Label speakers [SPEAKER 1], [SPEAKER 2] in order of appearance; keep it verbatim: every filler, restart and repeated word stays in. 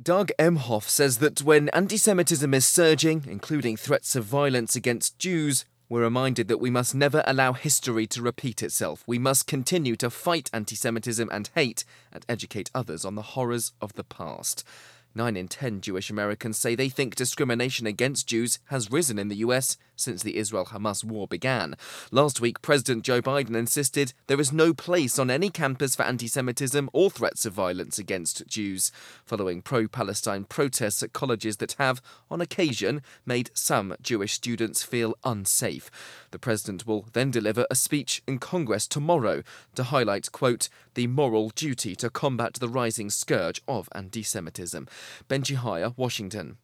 [SPEAKER 1] Doug Emhoff says that when anti-Semitism is surging, including threats of violence against Jews, we're reminded that we must never allow history to repeat itself. We must continue to fight anti-Semitism and hate and educate others on the horrors of the past. Nine in ten Jewish Americans say they think discrimination against Jews has risen in the U S since the Israel-Hamas war began. Last week, President Joe Biden insisted there is no place on any campus for anti-Semitism or threats of violence against Jews, following pro-Palestine protests at colleges that have, on occasion, made some Jewish students feel unsafe. The president will then deliver a speech in Congress tomorrow to highlight, quote, the moral duty to combat the rising scourge of anti-Semitism. Benji Hire, Washington.